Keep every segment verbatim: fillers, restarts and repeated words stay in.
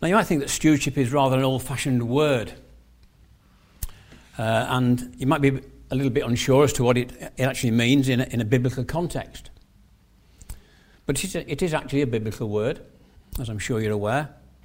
Now, you might think that stewardship is rather an old-fashioned word, uh, and you might be a little bit unsure as to what it, it actually means in a, in a biblical context. But it is, a, it is actually a biblical word, as I'm sure you're aware.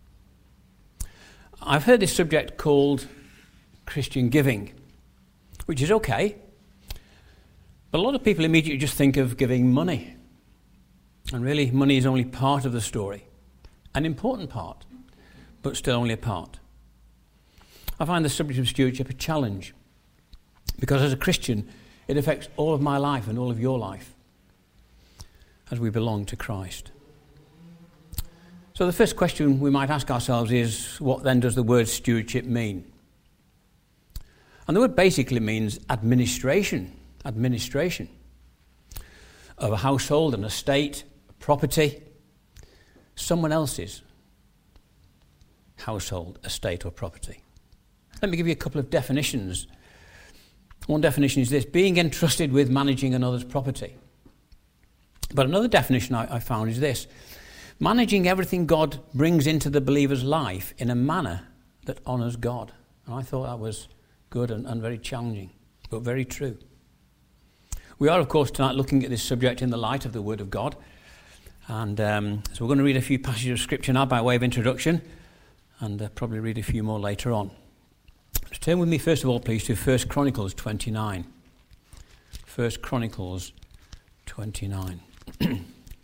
I've heard this subject called Christian giving, which is okay, but a lot of people immediately just think of giving money. And really, money is only part of the story, an important part, but still only a part. I find the subject of stewardship a challenge, because as a Christian, it affects all of my life and all of your life as we belong to Christ. So the first question we might ask ourselves is, what then does the word stewardship mean? And the word basically means administration, administration of a household, an estate, a property, someone else's household, estate or property. Let me give you a couple of definitions. One definition is this: being entrusted with managing another's property. But another definition I, I found is this: managing everything God brings into the believer's life in a manner that honours God. And I thought that was good and, and very challenging, but very true. We are, of course, tonight looking at this subject in the light of the Word of God. And um, so we're going to read a few passages of Scripture now by way of introduction, and uh, probably read a few more later on. Let's turn with me, first of all, please, to First Chronicles twenty-nine. First Chronicles twenty-nine. I'm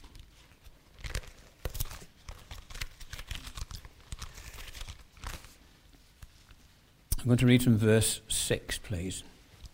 going to read from verse six, please.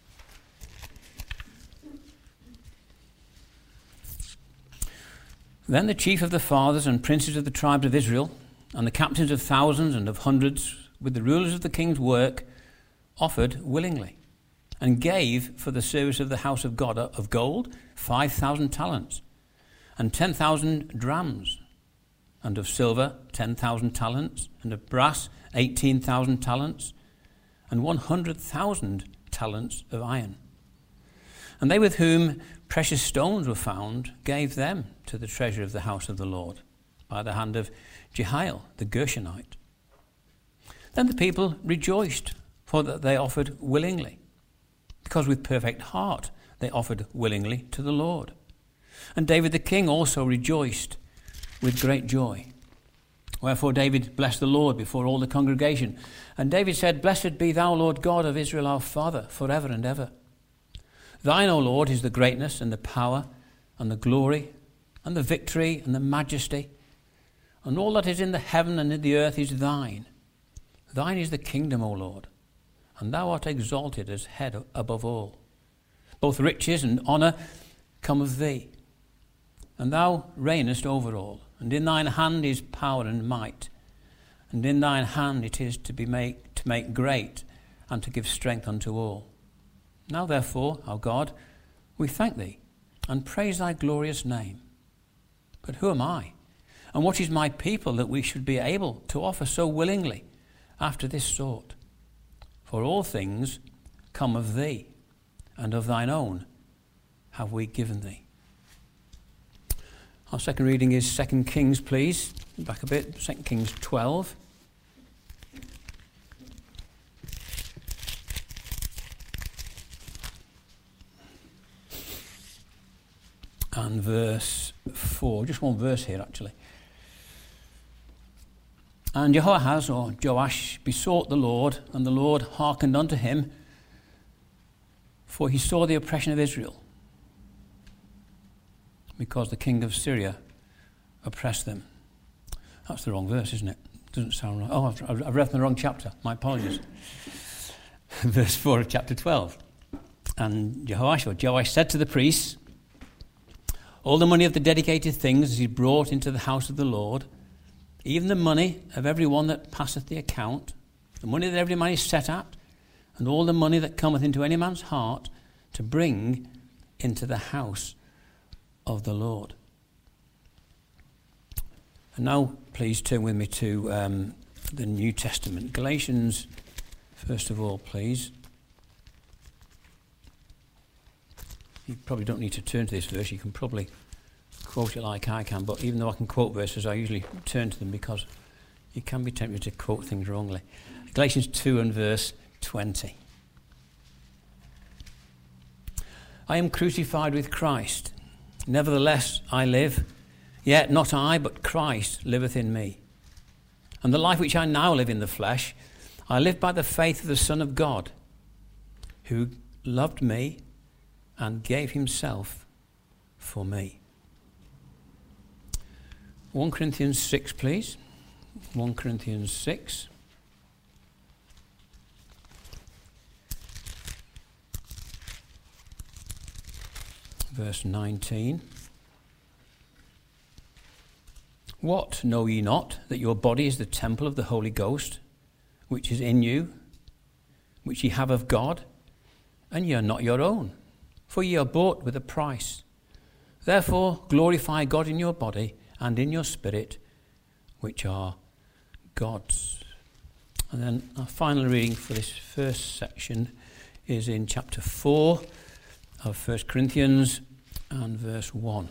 Then the chief of the fathers and princes of the tribes of Israel, and the captains of thousands and of hundreds, with the rulers of the king's work, offered willingly, and gave for the service of the house of God of gold five thousand talents, and ten thousand drams, and of silver ten thousand talents, and of brass eighteen thousand talents, and one hundred thousand talents of iron. And they with whom precious stones were found gave them to the treasure of the house of the Lord, by the hand of Jehiel the Gershonite. Then the people rejoiced, for that they offered willingly, because with perfect heart they offered willingly to the Lord. And David the king also rejoiced with great joy. Wherefore David blessed the Lord before all the congregation. And David said, Blessed be thou, Lord God of Israel our Father, forever and ever. Thine, O Lord, is the greatness and the power and the glory and the victory and the majesty, and all that is in the heaven and in the earth is thine. Thine is the kingdom, O Lord, and thou art exalted as head above all. Both riches and honour come of thee, and thou reignest over all. And in thine hand is power and might, and in thine hand it is to be make to make great and to give strength unto all. Now therefore, our God, we thank thee and praise thy glorious name. But who am I, and what is my people, that we should be able to offer so willingly after this sort? For all things come of thee, and of thine own have we given thee. Our second reading is Second Kings, please. Back a bit, Second Kings twelve. And verse four, just one verse here actually. And Jehoahaz, or Joash, besought the Lord, and the Lord hearkened unto him, for he saw the oppression of Israel, because the king of Syria oppressed them. That's the wrong verse, isn't it? Doesn't sound right. Oh, I've, I've read from the wrong chapter. My apologies. Verse four of chapter twelve. And Jehoash, or Joash, said to the priests, all the money of the dedicated things is brought into the house of the Lord, even the money of every one that passeth the account, the money that every man is set at, and all the money that cometh into any man's heart, to bring into the house of the Lord. And now please turn with me to um, the New Testament. Galatians, first of all, please. You probably don't need to turn to this verse. You can probably quote it like I can, but even though I can quote verses, I usually turn to them because You can be tempted to quote things wrongly. Galatians two and verse twenty. I am crucified with Christ. Nevertheless I live, yet not I, but Christ liveth in me. And the life which I now live in the flesh, I live by the faith of the Son of God, who loved me and gave himself for me. First Corinthians six, please. First Corinthians six. Verse nineteen. What, know ye not, that your body is the temple of the Holy Ghost, which is in you, which ye have of God, and ye are not your own, for ye are bought with a price. Therefore glorify God in your body and in your spirit, which are God's. And then our final reading for this first section is in chapter four of First Corinthians and verse one.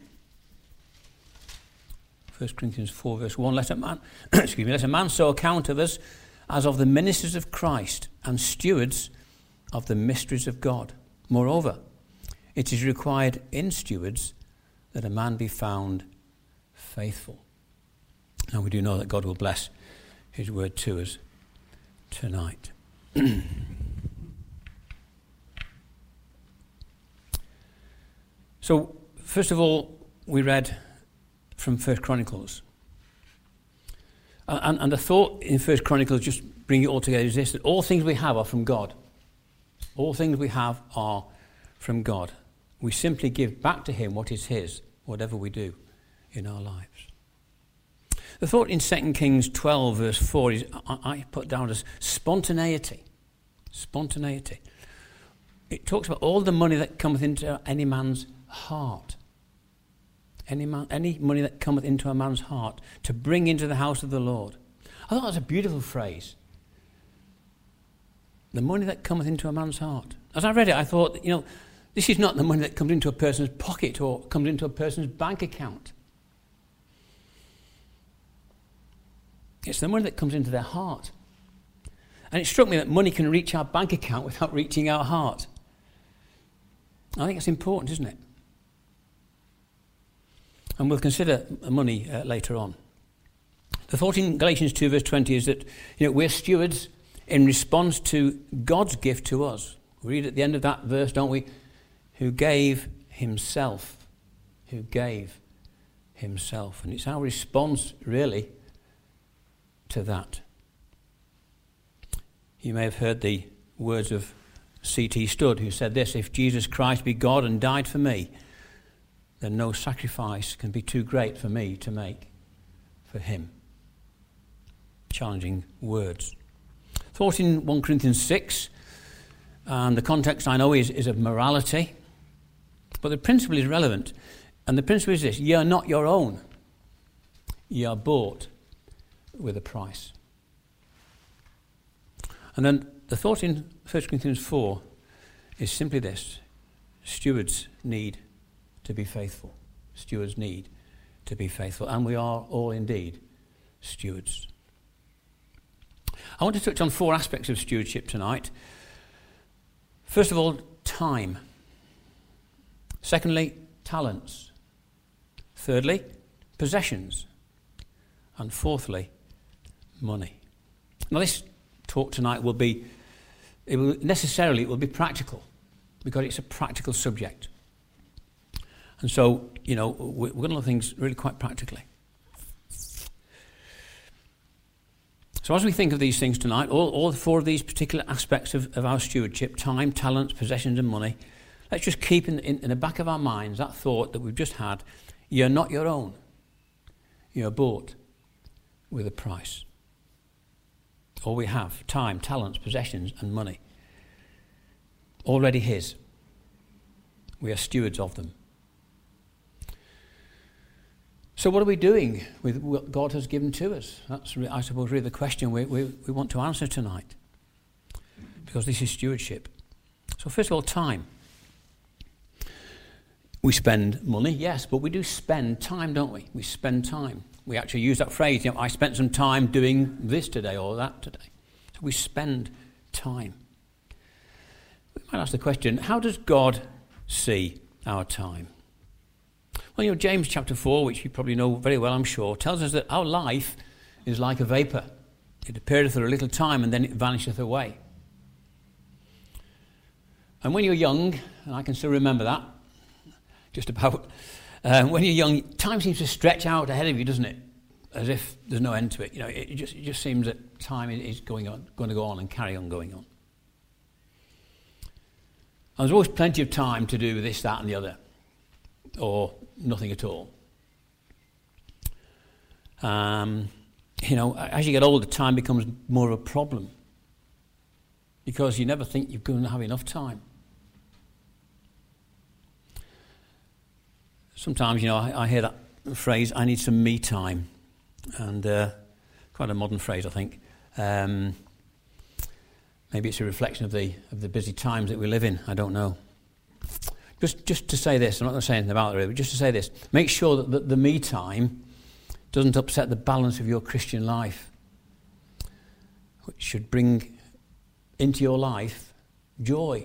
First Corinthians four, verse one. Let a man, excuse me, let a man so account of us as of the ministers of Christ and stewards of the mysteries of God. Moreover, it is required in stewards that a man be found faithful. And we do know that God will bless his word to us tonight. So, first of all, we read from First Chronicles. And, and the thought in First Chronicles, just bring it all together, is this, that all things we have are from God. All things we have are from God. We simply give back to him what is his, whatever we do in our lives. The thought in Second Kings twelve, verse four, is I, I put down as spontaneity. Spontaneity. It talks about all the money that cometh into any man's heart. Any man, any money that cometh into a man's heart to bring into the house of the Lord. I thought that was a beautiful phrase. The money that cometh into a man's heart. As I read it, I thought, you know, this is not the money that comes into a person's pocket or comes into a person's bank account. It's the money that comes into their heart. And it struck me that money can reach our bank account without reaching our heart. I think it's important, isn't it? And we'll consider money uh, later on. The thought in Galatians two, verse twenty is that, you know, we're stewards in response to God's gift to us. We read at the end of that verse, don't we? Who gave himself. Who gave himself. And it's our response, really, to that. You may have heard the words of C T Studd, who said this: if Jesus Christ be God and died for me, then no sacrifice can be too great for me to make for him. Challenging words. Thought in First Corinthians six, and the context I know is, is of morality, but the principle is relevant. And the principle is this: ye are not your own. Ye are bought with a price. And then the thought in First Corinthians four is simply this: stewards need to be faithful. Stewards need to be faithful. And we are all indeed stewards. I want to touch on four aspects of stewardship tonight. First of all, time. Secondly, talents. Thirdly, possessions. And fourthly, money. Now this talk tonight will be, it will necessarily, it will be practical, because it's a practical subject. And so, you know, we're going to look at things really quite practically. So as we think of these things tonight, all, all four of these particular aspects of, of our stewardship, time, talents, possessions and money, let's just keep in, in, in the back of our minds that thought that we've just had: you're not your own. You're bought with a price. All we have, time, talents, possessions and money, already his. We are stewards of them. So what are we doing with what God has given to us? That's, I suppose, really the question we, we, we want to answer tonight, because this is stewardship. So first of all, time. We spend money, yes, but we do spend time, don't we? We spend time. We actually use that phrase, you know, I spent some time doing this today or that today. So we spend time. We might ask the question, how does God see our time? Well, you know, James chapter four, which you probably know very well, I'm sure, tells us that our life is like a vapour. It appeareth for a little time and then it vanisheth away. And when you're young, and I can still remember that, just about, uh, when you're young, time seems to stretch out ahead of you, doesn't it? As if there's no end to it. You know, it just, it just seems that time is going on, going to go on and carry on going on. And there's always plenty of time to do this, that and the other, or nothing at all. Um, you know, as you get older, time becomes more of a problem because you never think you're going to have enough time. Sometimes, you know, I, I hear that phrase, I need some me time. And uh, quite a modern phrase, I think. Um, maybe it's a reflection of the of the busy times that we live in. I don't know. Just just to say this, I'm not going to say anything about it really, but just to say this. Make sure that the, the me time doesn't upset the balance of your Christian life, which should bring into your life joy.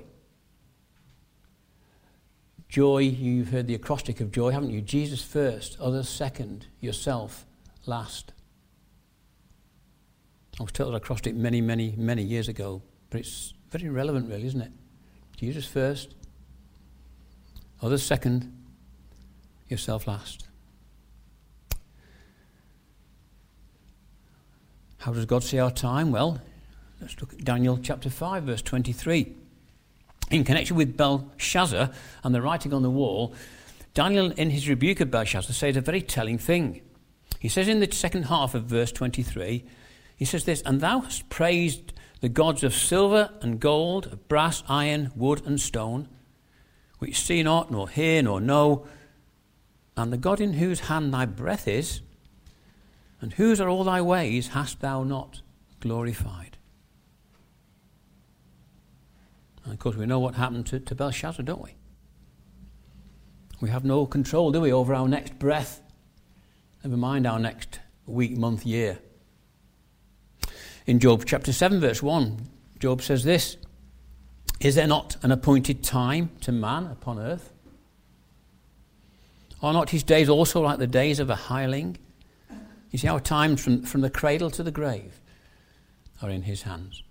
Joy, you've heard the acrostic of joy, haven't you? Jesus first, others second, yourself last. I was told that acrostic many, many, many years ago, but it's very relevant really, isn't it? Jesus first, others second, yourself last. How does God see our time? Well, let's look at Daniel chapter five, verse twenty-three. In connection with Belshazzar and the writing on the wall, Daniel, in his rebuke of Belshazzar, says a very telling thing. He says in the second half of verse twenty-three, he says this, and thou hast praised the gods of silver and gold, of brass, iron, wood, and stone, which see not, nor hear, nor know, and the God in whose hand thy breath is, and whose are all thy ways, hast thou not glorified. And of course we know what happened to, to Belshazzar, don't we? We have no control, do we, over our next breath, never mind our next week, month, year. In Job chapter seven, verse one, Job says this, is there not an appointed time to man upon earth? Are not his days also like the days of a hireling? You see, our times from, from the cradle to the grave are in his hands.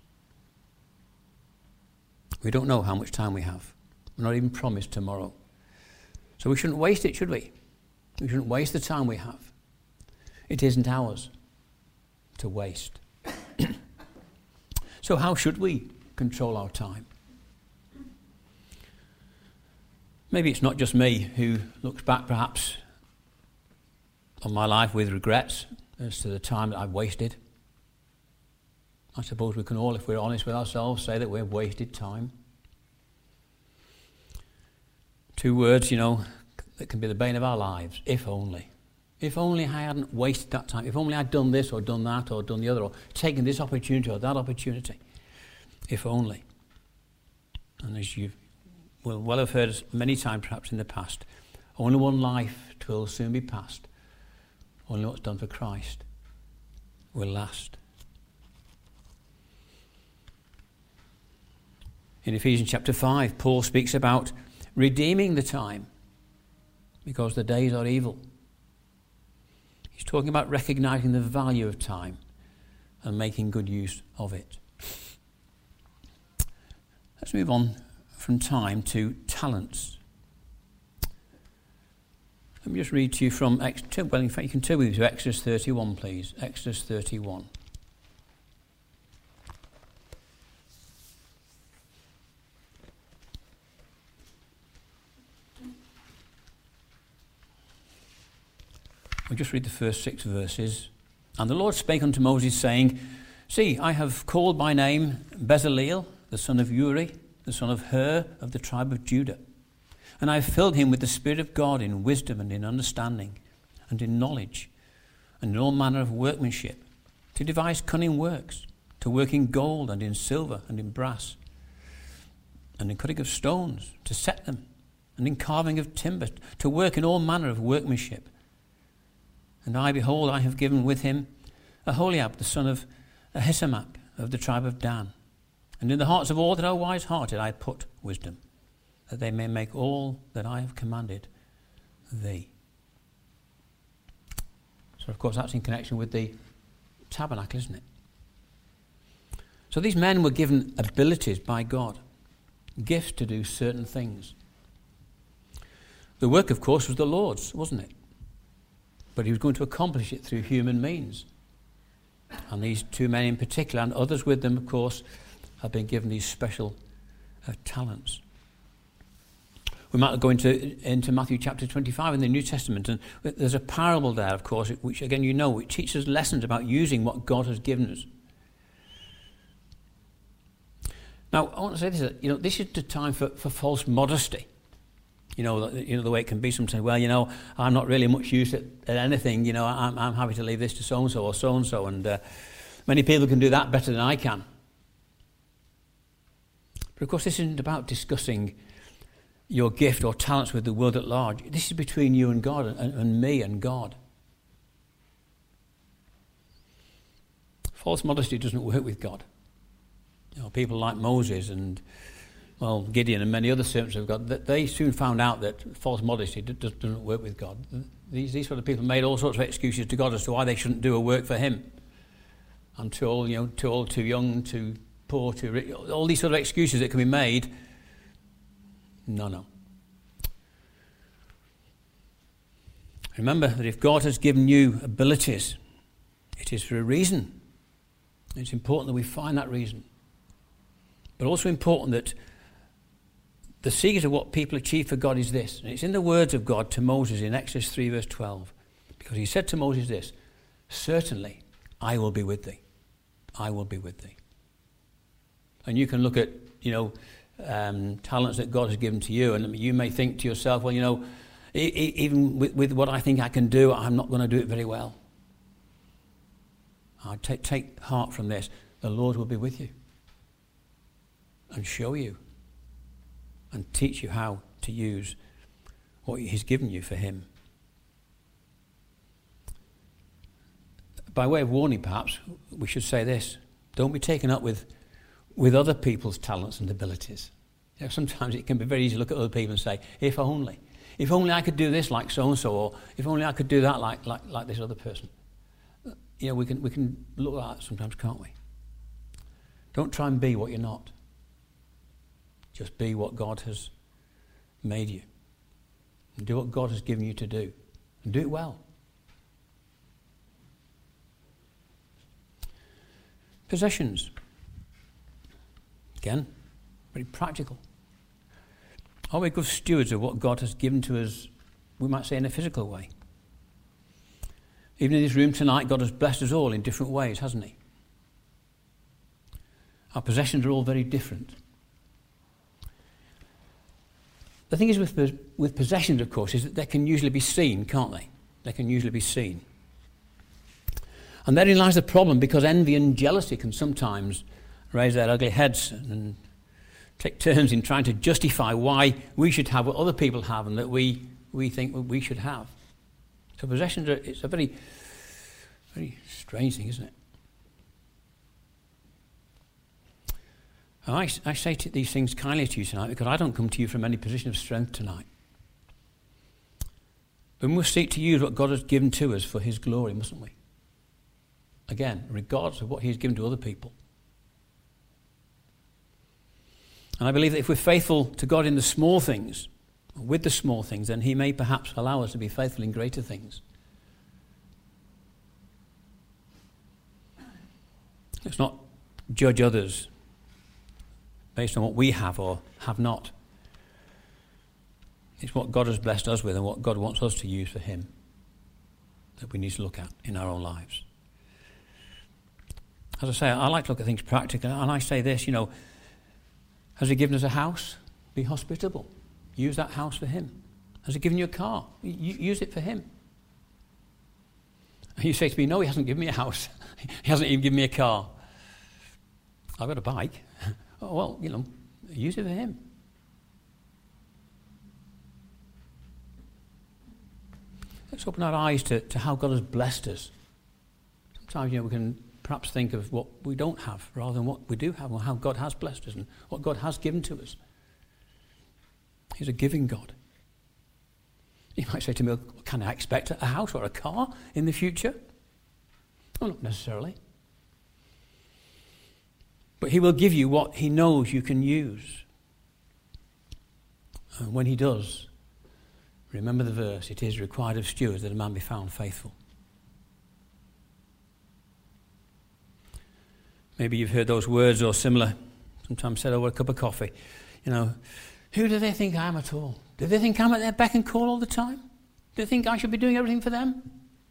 We don't know how much time we have. We're not even promised tomorrow. So we shouldn't waste it, should we? We shouldn't waste the time we have. It isn't ours to waste. So how should we control our time? Maybe it's not just me who looks back perhaps on my life with regrets as to the time that I've wasted. I suppose we can all, if we're honest with ourselves, say that we've wasted time. Two words, you know, that can be the bane of our lives. If only. If only I hadn't wasted that time. If only I'd done this or done that or done the other or taken this opportunity or that opportunity. If only. And as you will well have heard many times perhaps in the past, only one life will soon be past. Only what's done for Christ will last. In Ephesians chapter five, Paul speaks about redeeming the time because the days are evil. He's talking about recognizing the value of time and making good use of it. Let's move on from time to talents. Let me just read to you from, well, in fact, you can turn with me to Exodus thirty-one, please. Exodus thirty-one. We'll just read the first six verses. And the Lord spake unto Moses, saying, See, I have called by name Bezaleel, the son of Uri, the son of Hur, of the tribe of Judah. And I have filled him with the Spirit of God in wisdom and in understanding, and in knowledge, and in all manner of workmanship, to devise cunning works, to work in gold and in silver and in brass, and in cutting of stones, to set them, and in carving of timber, to work in all manner of workmanship. And I, behold, I have given with him Aholiab, the son of Ahisamach, of the tribe of Dan. And in the hearts of all that are wise-hearted I put wisdom, that they may make all that I have commanded thee. So, of course, that's in connection with the tabernacle, isn't it? So these men were given abilities by God, gifts to do certain things. The work, of course, was the Lord's, wasn't it? But he was going to accomplish it through human means. And these two men in particular, and others with them, of course, have been given these special uh, talents. We might go into, into Matthew chapter twenty-five in the New Testament, and there's a parable there, of course, which, again, you know, which teaches lessons about using what God has given us. Now, I want to say this, you know, this is the time for, for false modesty. You know, you know, the way it can be sometimes, well, you know, I'm not really much use at, at anything, you know, I'm, I'm happy to leave this to so-and-so or so-and-so, and uh, many people can do that better than I can. But, of course, this isn't about discussing your gift or talents with the world at large. This is between you and God, and, and me and God. False modesty doesn't work with God. You know, people like Moses and, well, Gideon and many other servants of God, they soon found out that false modesty doesn't work with God. These, these sort of people made all sorts of excuses to God as to why they shouldn't do a work for him. I'm too old, you know, too old, too young, too poor, too rich. All these sort of excuses that can be made. No, no. Remember that if God has given you abilities, it is for a reason. It's important that we find that reason. But also important that the secret of what people achieve for God is this. And it's in the words of God to Moses in Exodus three verse twelve. Because he said to Moses this, certainly I will be with thee. I will be with thee. And you can look at, you know, um, talents that God has given to you, and you may think to yourself, well, you know, e- e- even with, with what I think I can do, I'm not going to do it very well. I take, take heart from this. The Lord will be with you and show you and teach you how to use what he's given you for him. By way of warning, perhaps, we should say this. Don't be taken up with, with other people's talents and abilities. You know, sometimes it can be very easy to look at other people and say, if only. If only I could do this like so-and-so, or if only I could do that like, like, like this other person. You know, we can, we can look at that sometimes, can't we? Don't try and be what you're not. Just be what God has made you. And do what God has given you to do. And do it well. Possessions. Again, very practical. Are we good stewards of what God has given to us, we might say, in a physical way? Even in this room tonight, God has blessed us all in different ways, hasn't he? Our possessions are all very different. The thing is with, with possessions, of course, is that they can usually be seen, can't they? They can usually be seen. And therein lies the problem, because envy and jealousy can sometimes raise their ugly heads and take turns in trying to justify why we should have what other people have and that we, we think we should have. So possessions are, it's a very, very strange thing, isn't it? I, I say to these things kindly to you tonight because I don't come to you from any position of strength tonight. But we must seek to use what God has given to us for his glory, mustn't we? Again, regardless of what he has given to other people. And I believe that if we're faithful to God in the small things, with the small things, then he may perhaps allow us to be faithful in greater things. Let's not judge others based on what we have or have not. It's what God has blessed us with and what God wants us to use for him that we need to look at in our own lives. As I say, I like to look at things practically, and I say this, you know, has he given us a house? Be hospitable. Use that house for him. Has he given you a car? Use it for him. And you say to me, no, he hasn't given me a house. He hasn't even given me a car. I've got a bike. Oh, well, you know, use it for him. Let's open our eyes to, to how God has blessed us. Sometimes, you know, we can perhaps think of what we don't have rather than what we do have, or how God has blessed us and what God has given to us. He's a giving God. You might say to me, well, can I expect a house or a car in the future? Well, not necessarily. But he will give you what he knows you can use. And when he does, remember the verse, it is required of stewards that a man be found faithful. Maybe you've heard those words or similar, sometimes said over a cup of coffee. You know, who do they think I am at all? Do they think I'm at their beck and call all the time? Do they think I should be doing everything for them?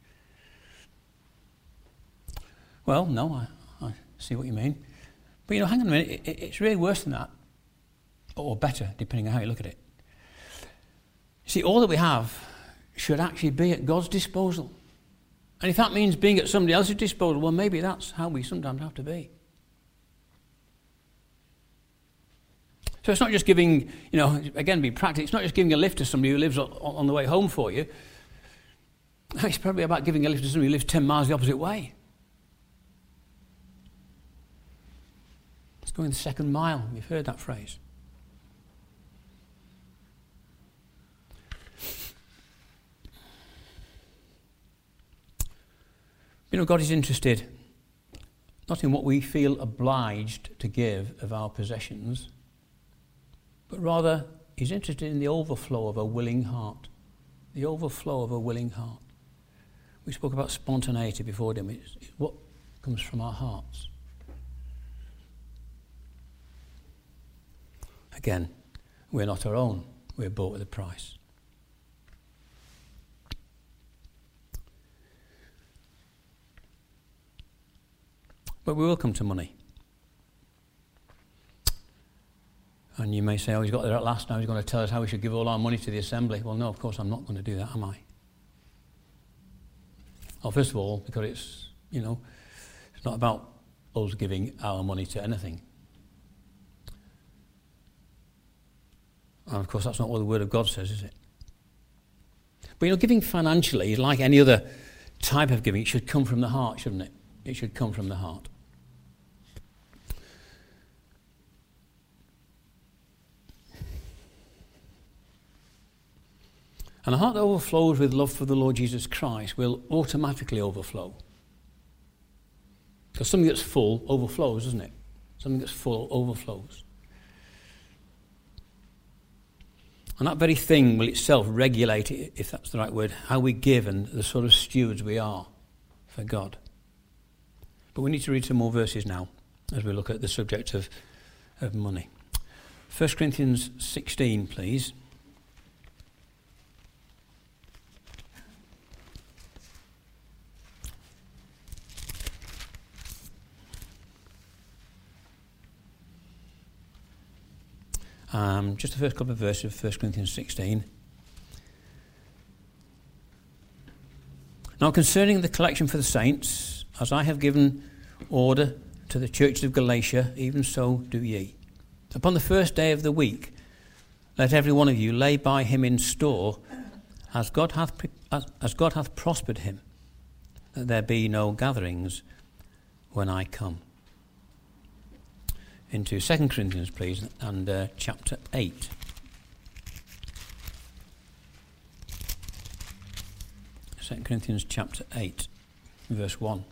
Well, no, I, I see what you mean. But, you know, hang on a minute, it, it, it's really worse than that. Or better, depending on how you look at it. See, all that we have should actually be at God's disposal. And if that means being at somebody else's disposal, well, maybe that's how we sometimes have to be. So it's not just giving, you know, again, be practical. It's not just giving a lift to somebody who lives on, on the way home for you. It's probably about giving a lift to somebody who lives ten miles the opposite way. It's going the second mile. You've heard that phrase. You know, God is interested not in what we feel obliged to give of our possessions, but rather he's interested in the overflow of a willing heart. The overflow of a willing heart. We spoke about spontaneity before, didn't we? It's what comes from our hearts. Again, we're not our own. We're bought with a price. But we will come to money. And you may say, oh, he's got there at last now, he's going to tell us how we should give all our money to the assembly. Well, no, of course I'm not going to do that, am I? Well, first of all, because it's, you know, it's not about us giving our money to anything. And of course, that's not what the Word of God says, is it? But, you know, giving financially is like any other type of giving. It should come from the heart, shouldn't it? It should come from the heart. And a heart that overflows with love for the Lord Jesus Christ will automatically overflow. Because something that's full overflows, doesn't it? Something that's full overflows. And that very thing will itself regulate, if that's the right word, how we give and the sort of stewards we are for God. But we need to read some more verses now as we look at the subject of, of money. First Corinthians sixteen, please. Um, just the first couple of verses of First Corinthians sixteen. Now concerning the collection for the saints, as I have given order to the churches of Galatia, even so do ye. Upon the first day of the week, let every one of you lay by him in store, as God hath as, as God hath prospered him, that there be no gatherings when I come. Into Second Corinthians, please, and uh, chapter eight. Second Corinthians chapter eight, verse one.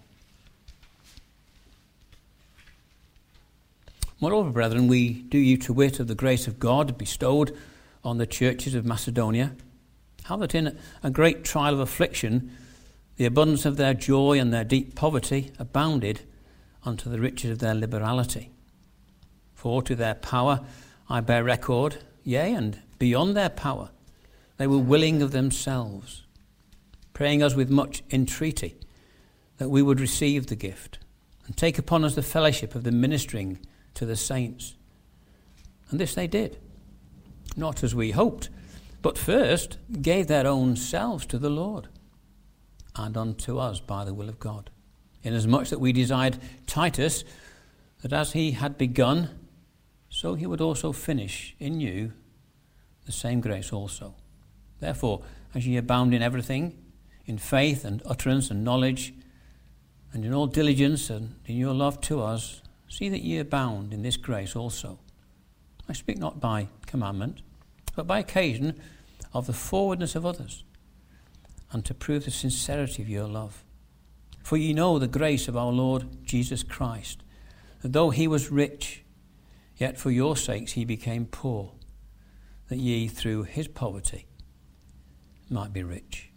Moreover, brethren, we do you to wit of the grace of God bestowed on the churches of Macedonia, how that in a great trial of affliction the abundance of their joy and their deep poverty abounded unto the riches of their liberality. For to their power I bear record, yea, and beyond their power, they were willing of themselves, praying us with much entreaty that we would receive the gift and take upon us the fellowship of the ministering to the saints. And this they did, not as we hoped, but first gave their own selves to the Lord, and unto us by the will of God, inasmuch that we desired Titus, that as he had begun, so he would also finish in you the same grace also. Therefore, as ye abound in everything, in faith and utterance and knowledge, and in all diligence and in your love to us, see that ye abound in this grace also. I speak not by commandment, but by occasion of the forwardness of others, and to prove the sincerity of your love. For ye know the grace of our Lord Jesus Christ, that though he was rich, yet for your sakes he became poor, that ye through his poverty might be rich.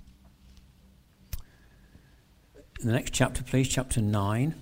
In the next chapter, please, chapter nine,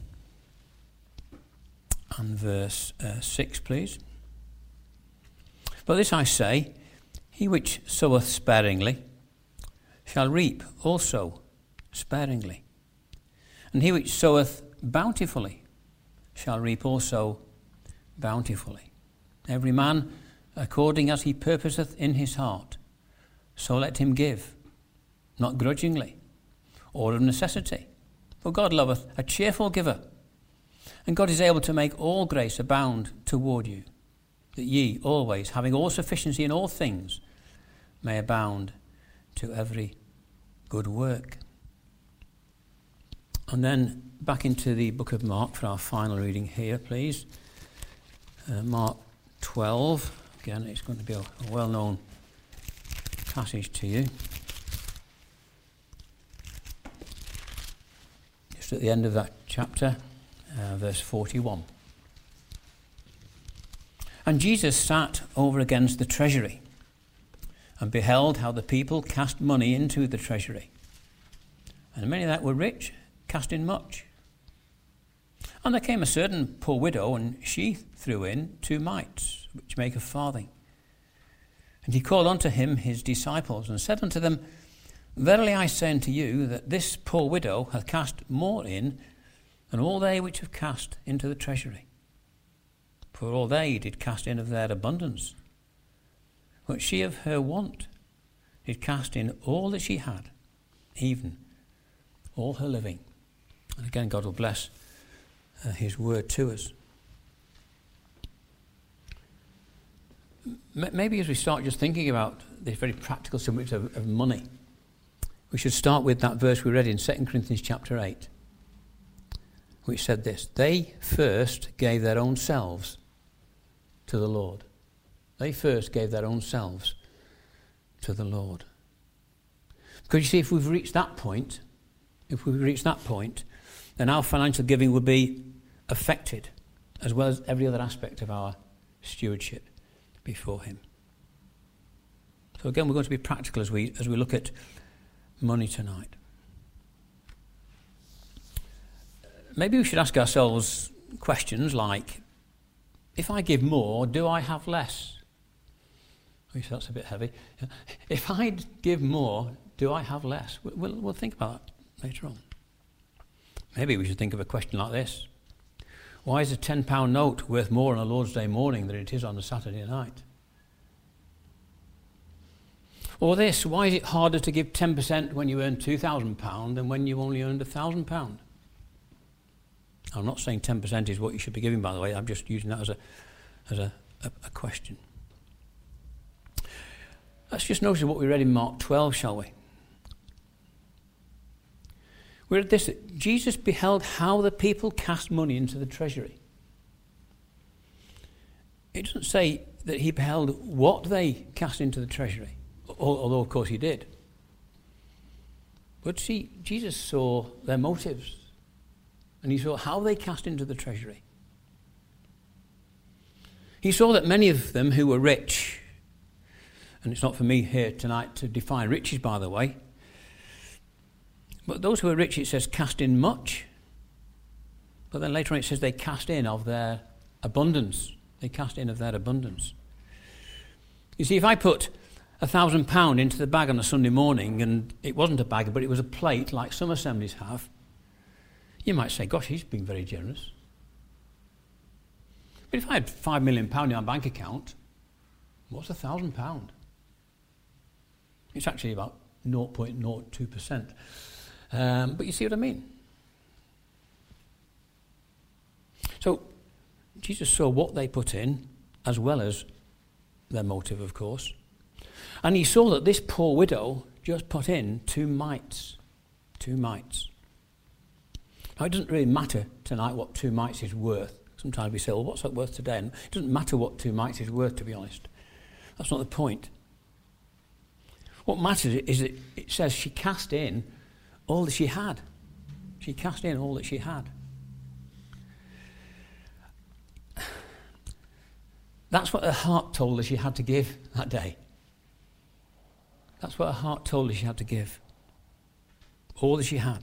and verse uh, six, please. But this I say, he which soweth sparingly shall reap also sparingly, and he which soweth bountifully shall reap also bountifully. Every man according as he purposeth in his heart, so let him give, not grudgingly, or of necessity. For God loveth a cheerful giver, and God is able to make all grace abound toward you, that ye always, having all sufficiency in all things, may abound to every good work. And then back into the book of Mark for our final reading here, please. Uh, Mark twelve. Again, it's going to be a, a well-known passage to you. Just at the end of that chapter, uh, verse forty-one. And Jesus sat over against the treasury, and beheld how the people cast money into the treasury. And many that were rich cast in much. And there came a certain poor widow, and she threw in two mites, which make a farthing. And he called unto him his disciples, and said unto them, Verily I say unto you, that this poor widow hath cast more in than all they which have cast into the treasury. For all they did cast in of their abundance, but she of her want did cast in all that she had, even all her living. And again, God will bless uh, his word to us. M- maybe as we start just thinking about this very practical subject of, of money, we should start with that verse we read in Second Corinthians chapter eight, which said this: They first gave their own selves to the Lord. They first gave their own selves to the Lord. Because you see, if we've reached that point, if we've reached that point, then our financial giving will be affected, as well as every other aspect of our stewardship before him. So again, we're going to be practical as we as we look at money tonight. Maybe we should ask ourselves questions like, if I give more, do I have less? Oh, that's a bit heavy. If I give more, do I have less? We'll, we'll think about that later on. Maybe we should think of a question like this: why is a ten pound note worth more on a Lord's Day morning than it is on a Saturday night? Or this: why is it harder to give ten percent when you earn two thousand pounds than when you only earned one thousand pounds? I'm not saying ten percent is what you should be giving, by the way. I'm just using that as a as a, a, a question. Let's just notice what we read in Mark twelve, shall we? We read this: that Jesus beheld how the people cast money into the treasury. It doesn't say that he beheld what they cast into the treasury, although of course he did. But see, Jesus saw their motives, and he saw how they cast into the treasury. He saw that many of them who were rich, and it's not for me here tonight to define riches, by the way, but those who are rich, it says, cast in much. But then later on it says they cast in of their abundance. They cast in of their abundance. You see, if I put a thousand pound into the bag on a Sunday morning, and it wasn't a bag, but it was a plate like some assemblies have, you might say, gosh, he's being very generous. But if I had five million pounds in my bank account, what's a thousand pound? It's actually about zero point zero two percent. Um, but you see what I mean? So Jesus saw what they put in, as well as their motive, of course. And he saw that this poor widow just put in two mites. Two mites. Now, it doesn't really matter tonight what two mites is worth. Sometimes we say, well, what's that worth today? And it doesn't matter what two mites is worth, to be honest. That's not the point. What matters is that it says she cast in all that she had. She cast in all that she had. That's what her heart told her she had to give that day. That's what her heart told her she had to give. All that she had.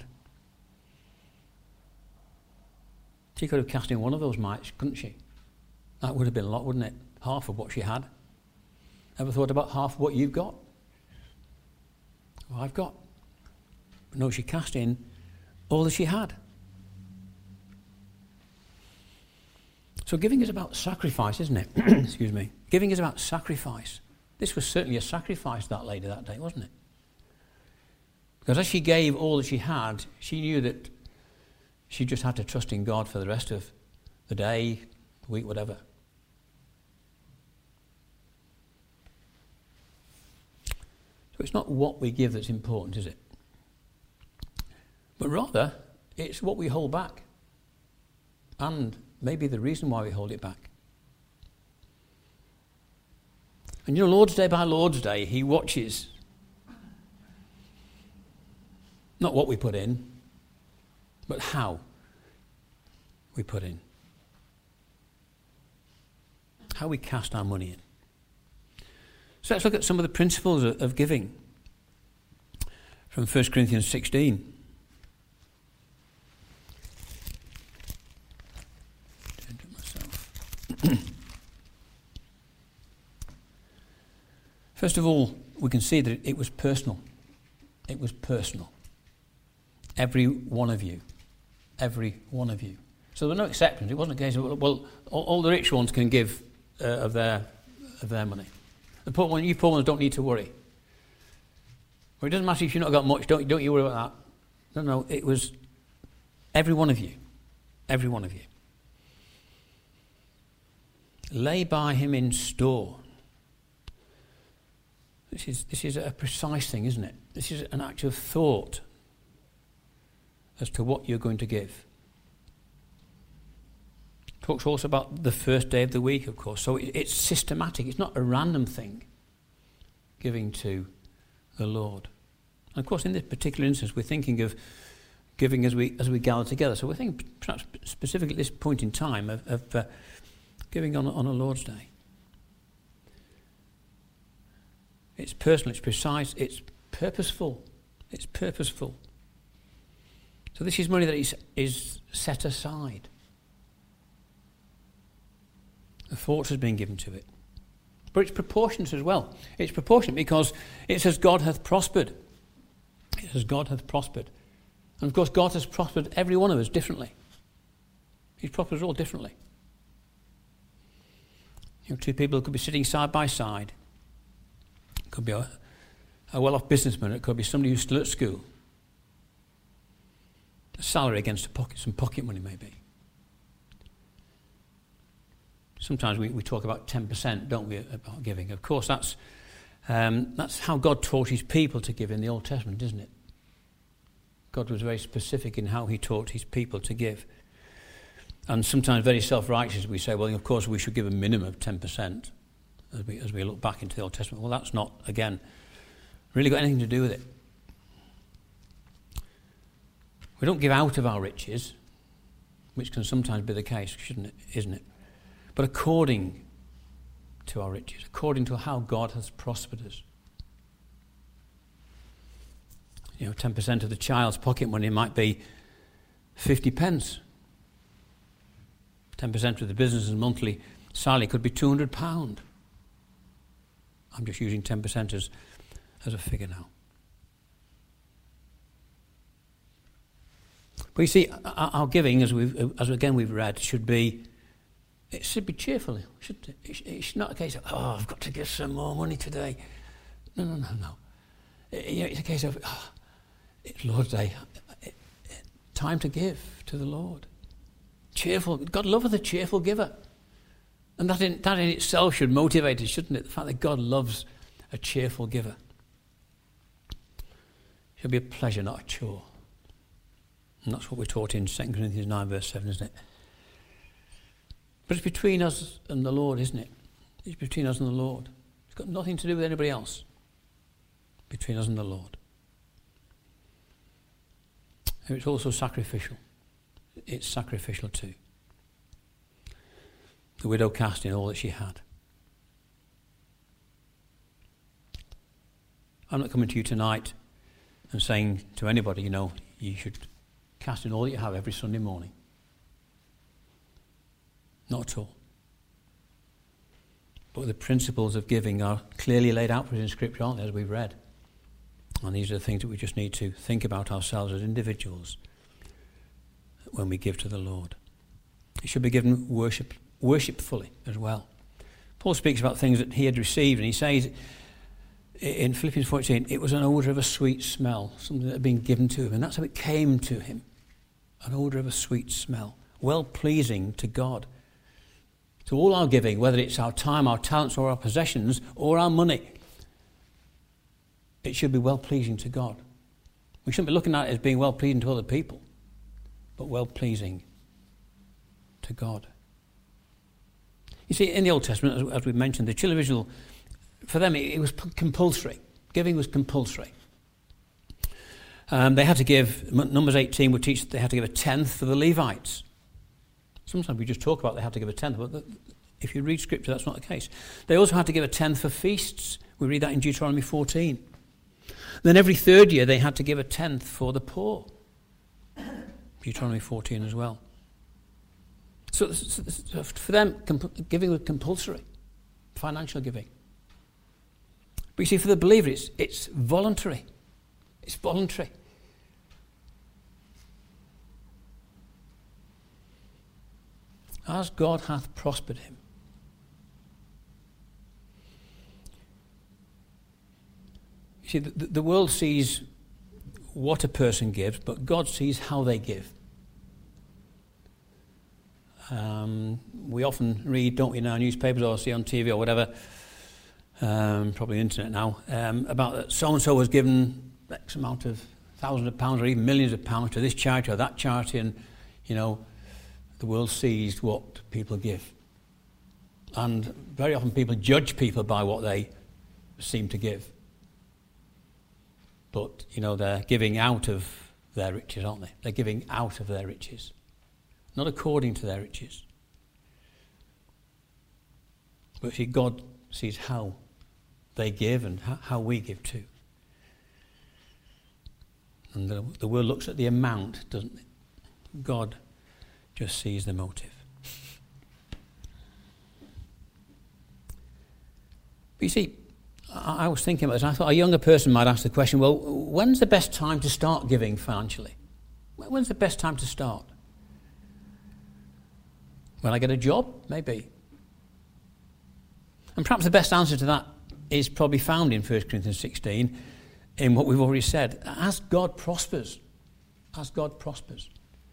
She could have cast in one of those mites, couldn't she? That would have been a lot, wouldn't it? Half of what she had. Ever thought about half of what you've got? Well, I've got. But no, she cast in all that she had. So giving is about sacrifice, isn't it? Excuse me. Giving is about sacrifice. This was certainly a sacrifice to that lady that day, wasn't it? Because as she gave all that she had, she knew that she just had to trust in God for the rest of the day, the week, whatever. So it's not what we give that's important, is it? But rather, it's what we hold back. And maybe the reason why we hold it back. And you know, Lord's Day by Lord's Day, he watches not what we put in, but how we put in. How we cast our money in. So let's look at some of the principles of, of giving from First Corinthians sixteen. Turn to myself. First of all, we can see that it was personal. It was personal. Every one of you. Every one of you. So there were no exceptions. It wasn't a case of, well, all, all the rich ones can give uh, of their of their money. The poor ones, you poor ones don't need to worry. Well, it doesn't matter if you've not got much, don't, don't you worry about that. No, no, it was every one of you. Every one of you. Lay by him in store. This is, this is a precise thing, isn't it? This is an act of thought as to what you're going to give. Talks also about the first day of the week, of course. So it, it's systematic. It's not a random thing, giving to the Lord. And of course, in this particular instance, we're thinking of giving as we as we gather together. So we're thinking perhaps specifically at this point in time of, of uh, giving on, on a Lord's Day. It's personal, it's precise, it's purposeful. It's purposeful. So this is money that is, is set aside. The thought has been given to it. But it's proportionate as well. It's proportionate because it says God hath prospered. It says God hath prospered. And of course God has prospered every one of us differently. He's prospered us all differently. You know, two people could be sitting side by side. It could be a, a well-off businessman. It could be somebody who's still at school. A salary against a pocket, some pocket money maybe. Sometimes we, we talk about ten percent, don't we, about giving. Of course, that's um, that's how God taught his people to give in the Old Testament, isn't it? God was very specific in how he taught his people to give. And sometimes very self-righteous, we say, well, of course, we should give a minimum of ten percent as we, as we look back into the Old Testament. Well, that's not, again, really got anything to do with it. We don't give out of our riches, which can sometimes be the case, shouldn't it, isn't it? But according to our riches, according to how God has prospered us. You know, ten percent of the child's pocket money might be fifty pence. ten percent of the business's monthly salary could be two hundred pounds. I'm just using ten percent as, as a figure now. But you see, our giving, as we've, as again we've read, should be, it should be cheerful. Should, it's not a case of, oh, I've got to give some more money today. No, no, no, no. It's a case of, oh, it's Lord's Day. Time to give to the Lord. Cheerful. God loveth a cheerful giver. And that in, that in itself should motivate us, shouldn't it? The fact that God loves a cheerful giver. It should be a pleasure, not a chore. And that's what we're taught in Second Corinthians nine, verse seven, isn't it? But it's between us and the Lord, isn't it? It's between us and the Lord. It's got nothing to do with anybody else. Between us and the Lord. And it's also sacrificial. It's sacrificial too. The widow cast in all that she had. I'm not coming to you tonight and saying to anybody, you know, you should cast in all that you have every Sunday morning. Not at all. But the principles of giving are clearly laid out for us in Scripture, aren't they, as we've read? And these are the things that we just need to think about ourselves as individuals when we give to the Lord. It should be given worship, worshipfully as well. Paul speaks about things that he had received, and he says in Philippians fourteen, it was an odour of a sweet smell, something that had been given to him, and that's how it came to him. An odour of a sweet smell, well-pleasing to God. So all our giving, whether it's our time, our talents, or our possessions, or our money, it should be well-pleasing to God. We shouldn't be looking at it as being well-pleasing to other people, but well-pleasing to God. You see, in the Old Testament, as, as we mentioned, the children of Israel, for them, it, it was compulsory. Giving was compulsory. Um, they had to give, Numbers eighteen would teach that they had to give a tenth for the Levites. Sometimes we just talk about they have to give a tenth, but if you read Scripture, that's not the case. They also had to give a tenth for feasts. We read that in Deuteronomy fourteen. Then every third year they had to give a tenth for the poor. Deuteronomy fourteen as well. So, so for them, comp- giving was compulsory, financial giving. But you see, for the believer, it's, it's voluntary. It's voluntary. As God hath prospered him. You see, the, the world sees what a person gives, but God sees how they give. Um, we often read, don't we, in our newspapers or see on T V or whatever, um, probably internet now, um, about that so-and-so was given X amount of thousands of pounds or even millions of pounds to this charity or that charity, and, you know, the world sees what people give. And very often people judge people by what they seem to give. But, you know, they're giving out of their riches, aren't they? They're giving out of their riches. Not according to their riches. But see, God sees how they give and how we give too. And the, the world looks at the amount, doesn't it? God just sees the motive. But you see, I, I was thinking about this, and I thought a younger person might ask the question, well, when's the best time to start giving financially? When's the best time to start? When I get a job? Maybe. And perhaps the best answer to that is probably found in First Corinthians sixteen, in what we've already said. As God prospers. As God prospers.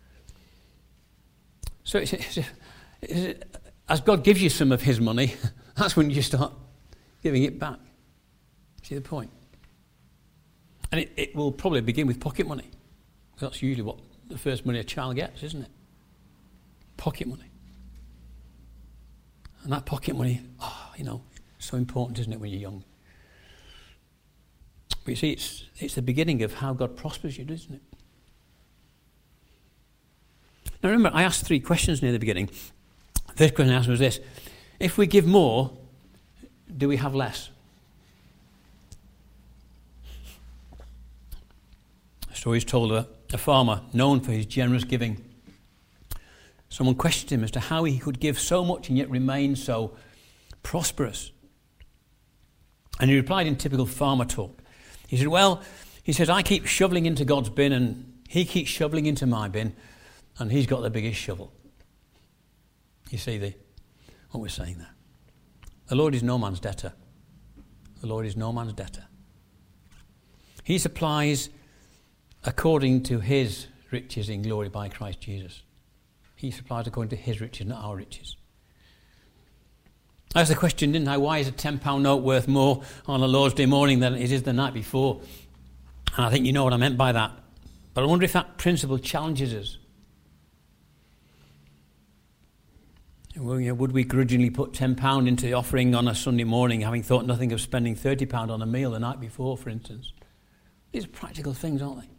So it's, it's, it's, as God gives you some of his money, that's when you start giving it back. See the point? And it, it will probably begin with pocket money. That's usually what the first money a child gets, isn't it? Pocket money. And that pocket money, oh, you know, so important, isn't it, when you're young? But you see, it's it's the beginning of how God prospers you, isn't it? Now remember, I asked three questions near the beginning. The first question I asked was this: if we give more, do we have less? A story is told of a, a farmer known for his generous giving. Someone questioned him as to how he could give so much and yet remain so prosperous. And he replied in typical farmer talk. He said, well, he says, I keep shoveling into God's bin and he keeps shoveling into my bin, and he's got the biggest shovel. You see the what we're saying there. The Lord is no man's debtor. The Lord is no man's debtor. He supplies according to his riches in glory by Christ Jesus. He supplies according to his riches, not our riches. I asked the question, didn't I, why is a ten pound note worth more on a Lord's Day morning than it is the night before? And I think you know what I meant by that. But I wonder if that principle challenges us. Well, you know, would we grudgingly put ten pounds into the offering on a Sunday morning, having thought nothing of spending thirty pounds on a meal the night before, for instance? These are practical things, aren't they?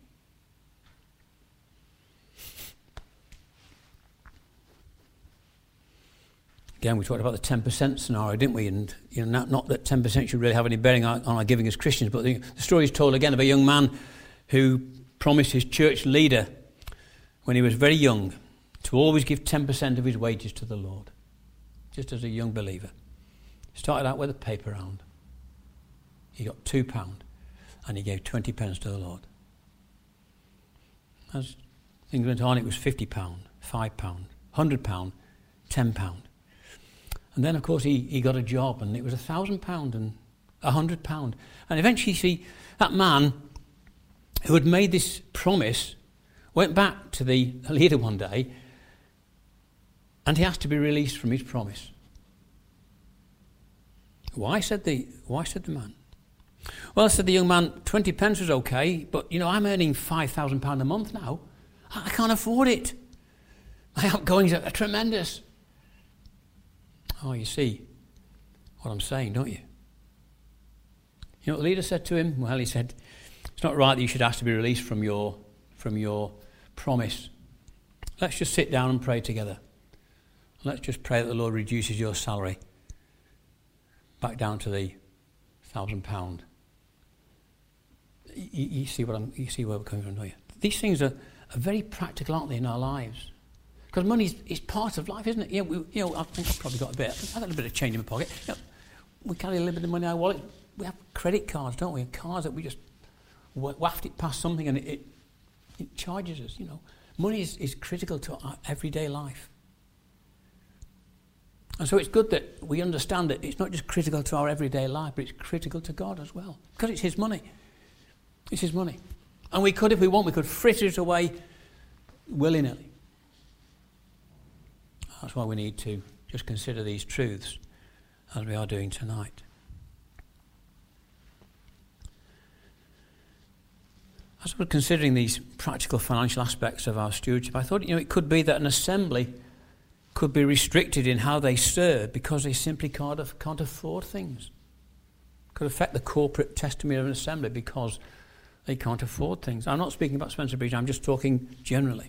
Again, we talked about the ten percent scenario, didn't we? And you know, not, not that ten percent should really have any bearing on, on our giving as Christians, but the, the story is told again of a young man who promised his church leader when he was very young to always give ten percent of his wages to the Lord, just as a young believer. He started out with a paper round. He got two pounds, and he gave twenty pence to the Lord. As things went on, it was fifty pounds, five pounds, one hundred pounds, ten pounds. And then, of course, he, he got a job, and it was one thousand pounds and one hundred pounds. And eventually, see, that man who had made this promise went back to the leader one day, and he asked to be released from his promise. Why, said the, why, said the man? Well, said the young man, twenty pence was okay, but, you know, I'm earning five thousand pounds a month now. I can't afford it. My outgoings are, are tremendous. Oh, you see what I'm saying, don't you? You know what the leader said to him? Well, he said, it's not right that you should ask to be released from your from your promise. Let's just sit down and pray together. Let's just pray that the Lord reduces your salary back down to the thousand pound. You, you see what I'm you see where we're coming from, don't you? These things are, are very practical, aren't they, in our lives? Because money is, is part of life, isn't it? You know, we, you know, I think I've probably got a bit. I've got a little bit of change in my pocket. You know, we carry a little bit of money in our wallet. We have credit cards, don't we? And cards that we just waft it past something and it, it, it charges us, you know. Money is, is critical to our everyday life. And so it's good that we understand that it's not just critical to our everyday life, but it's critical to God as well. Because it's his money. It's his money. And we could, if we want, we could fritter it away willy-nilly. That's why we need to just consider these truths as we are doing tonight. As we're considering these practical financial aspects of our stewardship, I thought, you know, it could be that an assembly could be restricted in how they serve because they simply can't, can't afford things. It could affect the corporate testimony of an assembly because they can't afford things. I'm not speaking about Spencer Bridge, I'm just talking generally.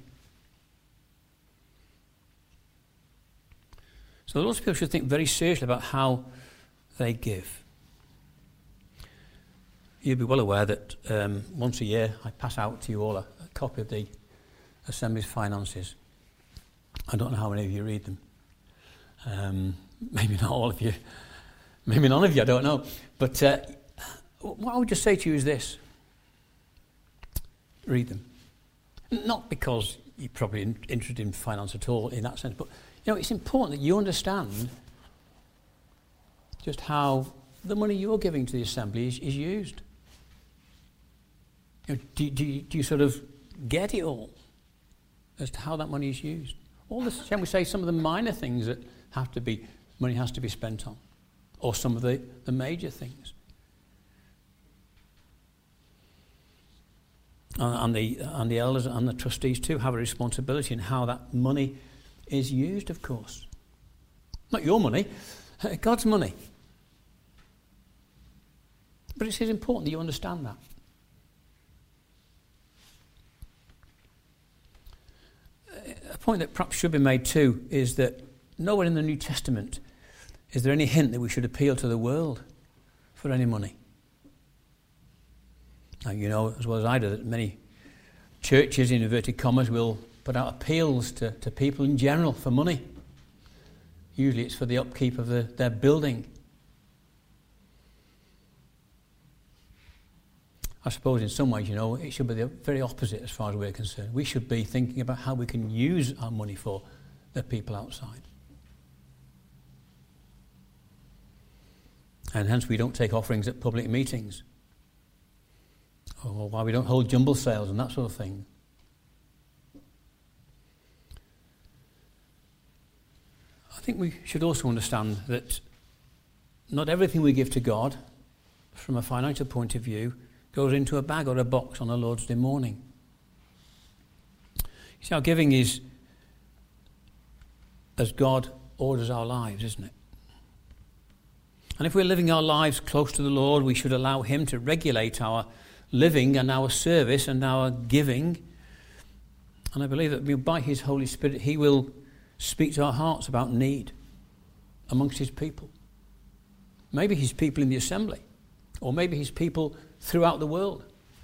So lots of people should think very seriously about how they give. You'll be well aware that um, once a year I pass out to you all a, a copy of the Assembly's finances. I don't know how many of you read them. Um, maybe not all of you. Maybe none of you, I don't know. But uh, what I would just say to you is this. Read them. Not because you're probably in, interested in finance at all in that sense, but you know, it's important that you understand just how the money you're giving to the assembly is, is used. You know, do, do, you, do you sort of get it all as to how that money is used? All this, shall we say, some of the minor things that have to be, money has to be spent on, or some of the, the major things. And the, and the elders and the trustees too have a responsibility in how that money is used, of course. Not your money, God's money. But it is important that you understand that. A point that perhaps should be made too is that nowhere in the New Testament is there any hint that we should appeal to the world for any money. Now, you know as well as I do that many churches, in inverted commas, will put out appeals to, to people in general for money. Usually it's for the upkeep of the, their building. I suppose in some ways, you know, it should be the very opposite as far as we're concerned. We should be thinking about how we can use our money for the people outside. And hence we don't take offerings at public meetings. Or why we don't hold jumble sales and that sort of thing. I think we should also understand that not everything we give to God, from a financial point of view, goes into a bag or a box on a Lord's Day morning. See, our giving is as God orders our lives, isn't it? And if we're living our lives close to the Lord, we should allow him to regulate our living and our service and our giving. And I believe that by his Holy Spirit, he will speak to our hearts about need amongst his people. Maybe his people in the assembly, or maybe his people throughout the world.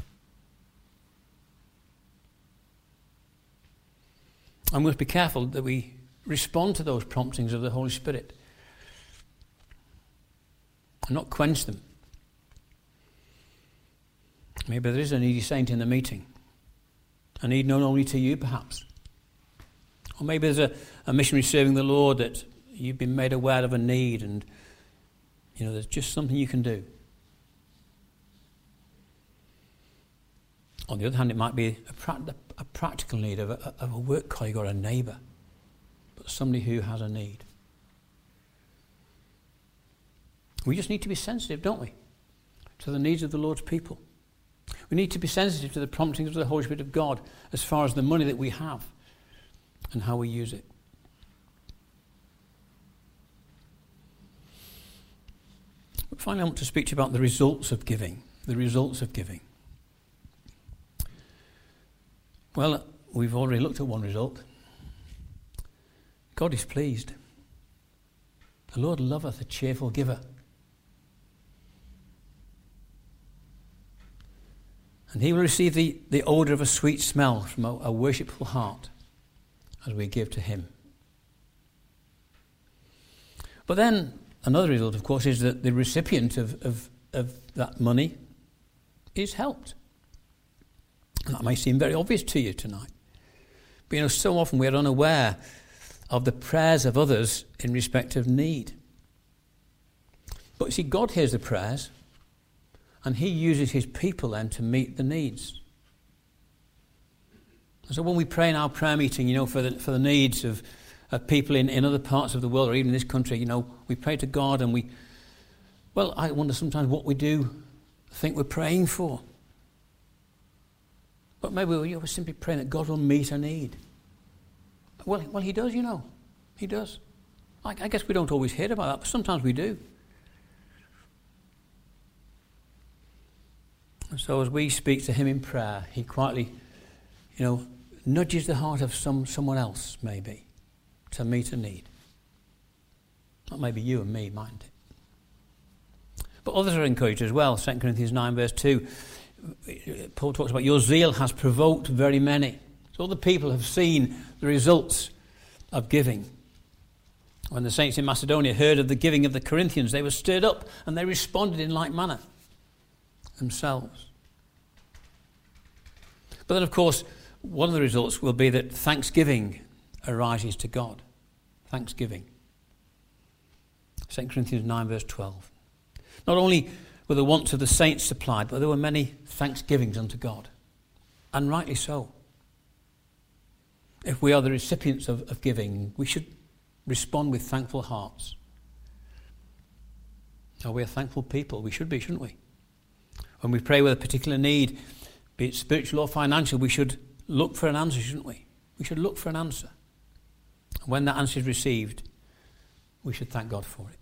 And we must be careful that we respond to those promptings of the Holy Spirit and not quench them. Maybe there is a needy saint in the meeting, a need known only to you perhaps. Or maybe there's a, a missionary serving the Lord that you've been made aware of a need, and you know there's just something you can do. On the other hand, it might be a, pra- a practical need of a, of a work colleague or a neighbour, but somebody who has a need. We just need to be sensitive, don't we, to the needs of the Lord's people. We need to be sensitive to the promptings of the Holy Spirit of God as far as the money that we have and how we use it. But finally, I want to speak to you about the results of giving. The results of giving. Well, we've already looked at one result. God is pleased. The Lord loveth a cheerful giver. And he will receive the, the odour of a sweet smell from a, a worshipful heart as we give to him. But then another result, of course, is that the recipient of, of, of that money is helped. And that may seem very obvious to you tonight. But you know, so often we are unaware of the prayers of others in respect of need. But you see, God hears the prayers, and he uses his people then to meet the needs. And so when we pray in our prayer meeting, you know, for the for the needs of, of people in, in other parts of the world or even in this country, you know, we pray to God and we, well, I wonder sometimes what we do think we're praying for. But maybe we're, you know, we're simply praying that God will meet a need. Well, well, he does, you know. He does. I, I guess we don't always hear about that, but sometimes we do. And so as we speak to him in prayer, he quietly, you know, nudges the heart of some someone else, maybe, to meet a need. Not maybe you and me, mightn't it? But others are encouraged as well. Second Corinthians nine verse two, Paul talks about your zeal has provoked very many. So other people have seen the results of giving. When the saints in Macedonia heard of the giving of the Corinthians, they were stirred up and they responded in like manner themselves. But then, of course, one of the results will be that thanksgiving arises to God. Thanksgiving. Second Corinthians nine verse twelve. Not only were the wants of the saints supplied, but there were many thanksgivings unto God. And rightly so. If we are the recipients of, of giving, we should respond with thankful hearts. Are we a thankful people? We should be, shouldn't we? When we pray with a particular need, be it spiritual or financial, we should look for an answer, shouldn't we? We should look for an answer. And when that answer is received, we should thank God for it.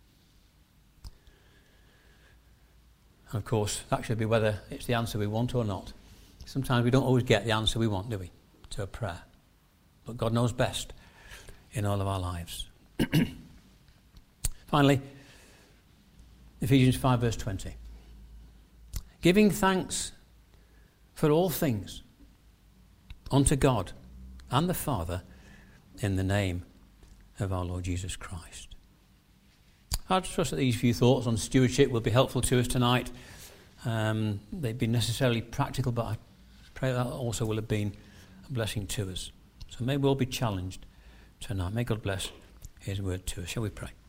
And of course, that should be whether it's the answer we want or not. Sometimes we don't always get the answer we want, do we, to a prayer. But God knows best in all of our lives. Finally, Ephesians five verse twenty. Giving thanks for all things unto God and the Father in the name of our Lord Jesus Christ. I trust that these few thoughts on stewardship will be helpful to us tonight. Um, they've been necessarily practical, but I pray that also will have been a blessing to us. So may we all be challenged tonight. May God bless his word to us. Shall we pray?